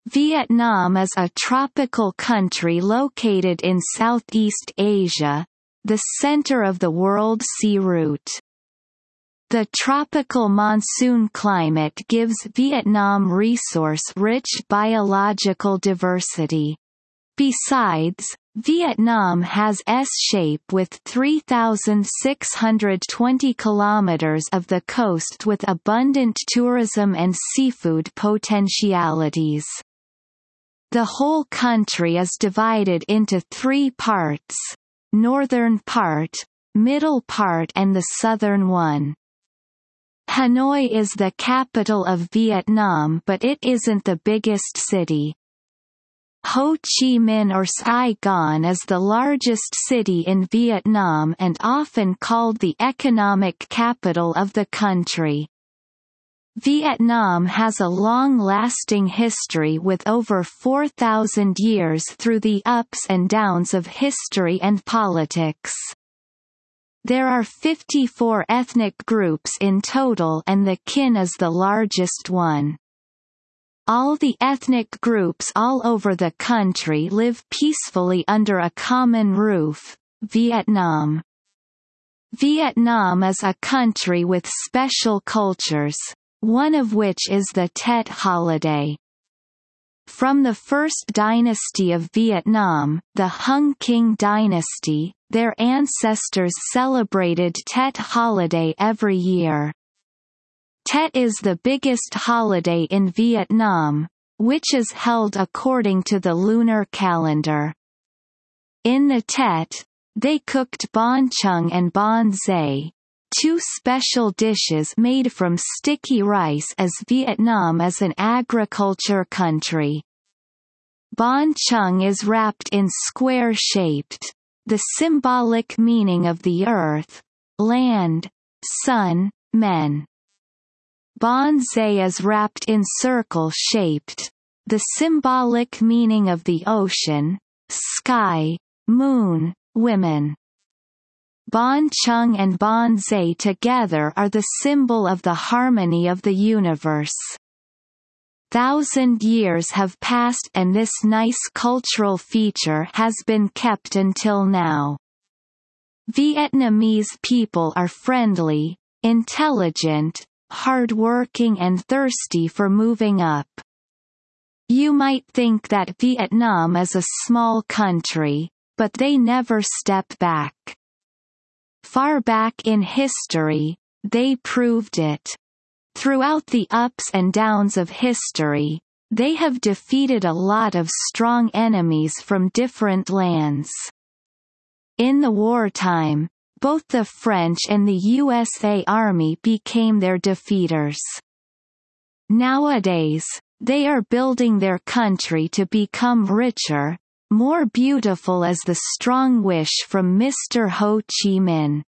Vietnam is a tropical country located in Southeast Asia, the center of the world sea route. The tropical monsoon climate gives Vietnam resource-rich biological diversity. Besides, Vietnam has S-shape with 3,620 kilometers of the coast with abundant tourism and seafood potentialities. The whole country is divided into three parts: northern part, middle part and the southern one. Hanoi is the capital of Vietnam, but it isn't the biggest city. Ho Chi Minh or Saigon is the largest city in Vietnam and often called the economic capital of the country. Vietnam has a long-lasting history with over 4,000 years through the ups and downs of history and politics. There are 54 ethnic groups in total and the Kin is the largest one. All the ethnic groups all over the country live peacefully under a common roof, Vietnam. Vietnam is a country with special cultures, one of which is the Tet holiday. From the first dynasty of Vietnam, the Hung King dynasty, their ancestors celebrated Tet holiday every year. Tet is the biggest holiday in Vietnam, which is held according to the lunar calendar. In the Tet, they cooked bánh chưng and bánh xay, two special dishes made from sticky rice as Vietnam is an agriculture country. Bánh chưng is wrapped in square-shaped, the symbolic meaning of the earth, land, sun, men. Bánh xay is wrapped in circle-shaped, the symbolic meaning of the ocean, sky, moon, women. Bánh chưng and bánh xay together are the symbol of the harmony of the universe. 1,000 years have passed and this nice cultural feature has been kept until now. Vietnamese people are friendly, intelligent, hard-working and thirsty for moving up. You might think that Vietnam is a small country, but they never step back. Far back in history, they proved it. Throughout the ups and downs of history, they have defeated a lot of strong enemies from different lands. In the wartime, both the French and the USA Army became their defeaters. Nowadays, they are building their country to become richer, more beautiful as the strong wish from Mr. Ho Chi Minh.